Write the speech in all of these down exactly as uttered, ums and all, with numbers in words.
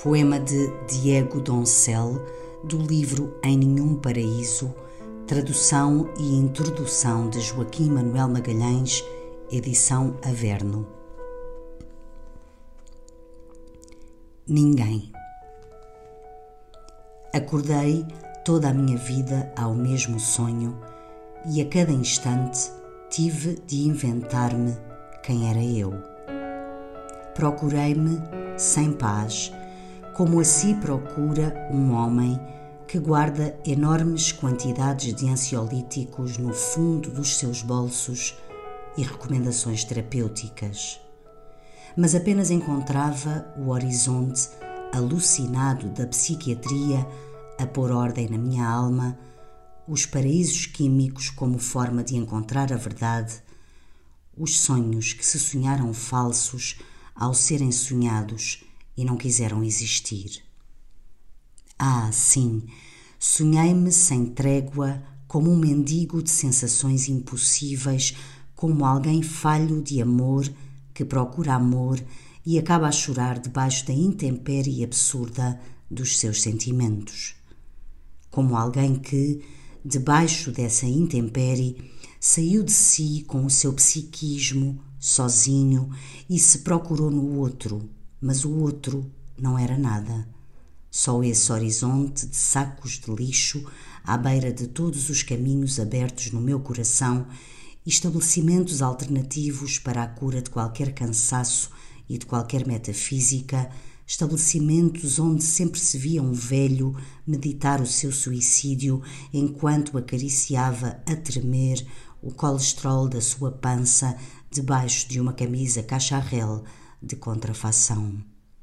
Poema de Diego Doncel, do livro Em Nenhum Paraíso, tradução e introdução de Joaquim Manuel Magalhães, edição Averno. Ninguém. Acordei toda a minha vida ao mesmo sonho e a cada instante tive de inventar-me quem era eu. Procurei-me sem paz, como a si procura um homem que guarda enormes quantidades de ansiolíticos no fundo dos seus bolsos e recomendações terapêuticas. Mas apenas encontrava o horizonte alucinado da psiquiatria a pôr ordem na minha alma, os paraísos químicos como forma de encontrar a verdade, os sonhos que se sonharam falsos ao serem sonhados e não quiseram existir. Ah, sim, sonhei-me sem trégua como um mendigo de sensações impossíveis, como alguém falho de amor que procura amor e acaba a chorar debaixo da intempérie absurda dos seus sentimentos. Como alguém que, debaixo dessa intempérie, saiu de si com o seu psiquismo, sozinho, e se procurou no outro, mas o outro não era nada. Só esse horizonte de sacos de lixo à beira de todos os caminhos abertos no meu coração e estabelecimentos alternativos para a cura de qualquer cansaço e de qualquer metafísica, estabelecimentos onde sempre se via um velho meditar o seu suicídio enquanto acariciava a tremer o colesterol da sua pança debaixo de uma camisa cacharel de contrafação.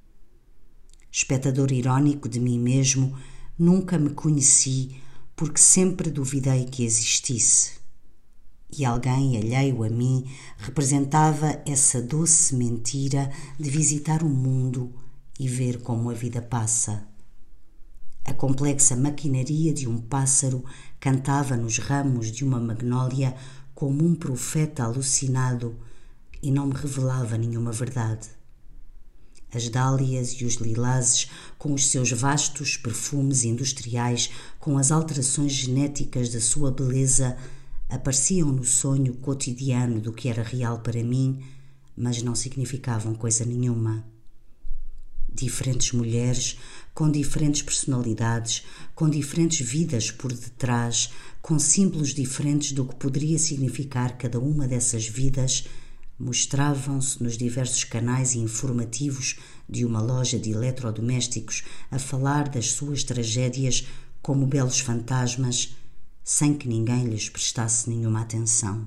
Espectador irónico de mim mesmo, nunca me conheci porque sempre duvidei que existisse. E alguém alheio a mim representava essa doce mentira de visitar o mundo e ver como a vida passa. A complexa maquinaria de um pássaro cantava nos ramos de uma magnólia como um profeta alucinado e não me revelava nenhuma verdade. As dálias e os lilazes, com os seus vastos perfumes industriais, com as alterações genéticas da sua beleza, apareciam no sonho cotidiano do que era real para mim, mas não significavam coisa nenhuma. Diferentes mulheres, com diferentes personalidades, com diferentes vidas por detrás, com símbolos diferentes do que poderia significar cada uma dessas vidas, mostravam-se nos diversos canais informativos de uma loja de eletrodomésticos a falar das suas tragédias como belos fantasmas, sem que ninguém lhes prestasse nenhuma atenção.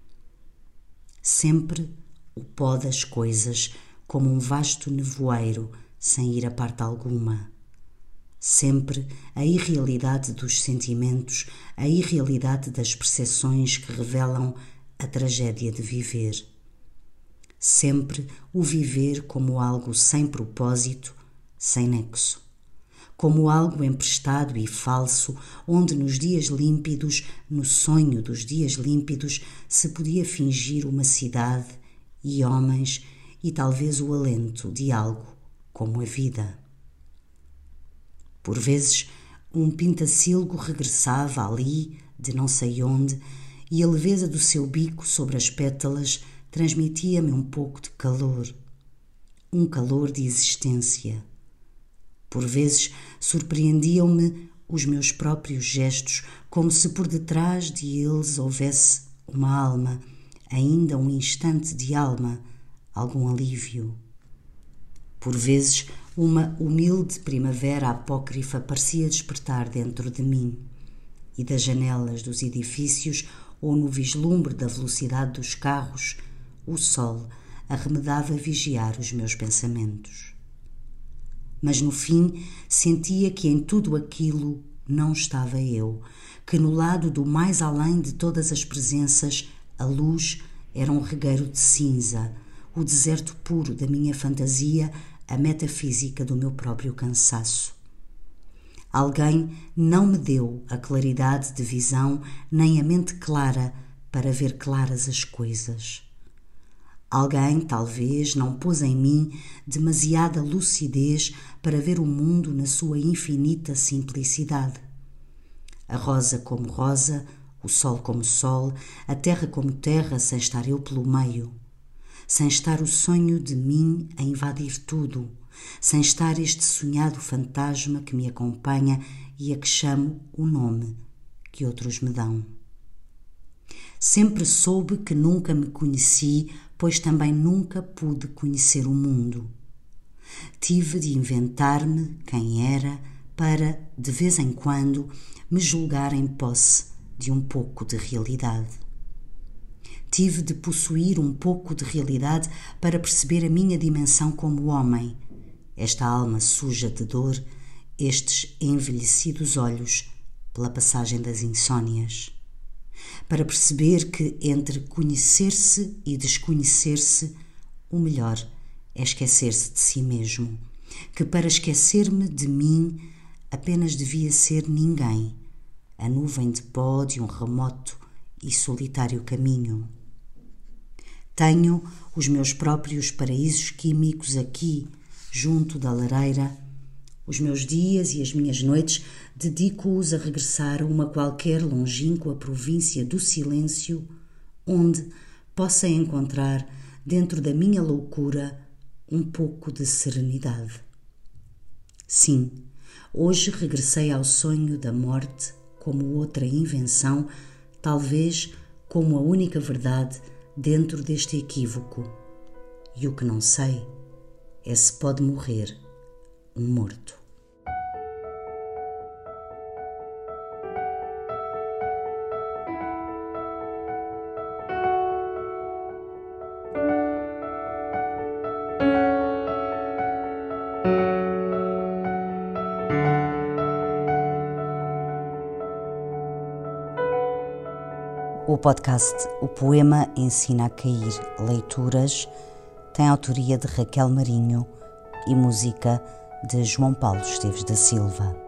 Sempre o pó das coisas como um vasto nevoeiro sem ir a parte alguma. Sempre a irrealidade dos sentimentos, a irrealidade das percepções que revelam a tragédia de viver. Sempre o viver como algo sem propósito, sem nexo. Como algo emprestado e falso, onde nos dias límpidos, no sonho dos dias límpidos, se podia fingir uma cidade e homens e talvez o alento de algo como a vida. Por vezes, um pintacilgo regressava ali, de não sei onde, e a leveza do seu bico sobre as pétalas transmitia-me um pouco de calor, um calor de existência. Por vezes surpreendiam-me os meus próprios gestos, como se por detrás de eles houvesse uma alma, ainda um instante de alma, algum alívio. Por vezes uma humilde primavera apócrifa parecia despertar dentro de mim, e das janelas dos edifícios ou no vislumbre da velocidade dos carros, o sol arremedava a vigiar os meus pensamentos. Mas no fim sentia que em tudo aquilo não estava eu, que no lado do mais além de todas as presenças a luz era um regueiro de cinza, o deserto puro da minha fantasia, a metafísica do meu próprio cansaço. Alguém não me deu a claridade de visão nem a mente clara para ver claras as coisas. Alguém, talvez, não pôs em mim demasiada lucidez para ver o mundo na sua infinita simplicidade. A rosa como rosa, o sol como sol, a terra como terra, sem estar eu pelo meio. Sem estar o sonho de mim a invadir tudo, sem estar este sonhado fantasma que me acompanha e a que chamo o nome que outros me dão. Sempre soube que nunca me conheci, pois também nunca pude conhecer o mundo. Tive de inventar-me quem era para, de vez em quando, me julgar em posse de um pouco de realidade. Tive de possuir um pouco de realidade para perceber a minha dimensão como homem, esta alma suja de dor, estes envelhecidos olhos pela passagem das insônias. Para perceber que entre conhecer-se e desconhecer-se, o melhor é esquecer-se de si mesmo, que para esquecer-me de mim apenas devia ser ninguém, a nuvem de pó de um remoto e solitário caminho. Tenho os meus próprios paraísos químicos aqui, junto da lareira. Os meus dias e as minhas noites dedico-os a regressar a uma qualquer longínqua província do silêncio, onde possa encontrar, dentro da minha loucura, um pouco de serenidade. Sim, hoje regressei ao sonho da morte como outra invenção, talvez como a única verdade dentro deste equívoco. E o que não sei é se pode morrer um morto. O podcast O Poema Ensina a Cair Leituras tem autoria de Raquel Marinho e música de João Paulo Esteves da Silva.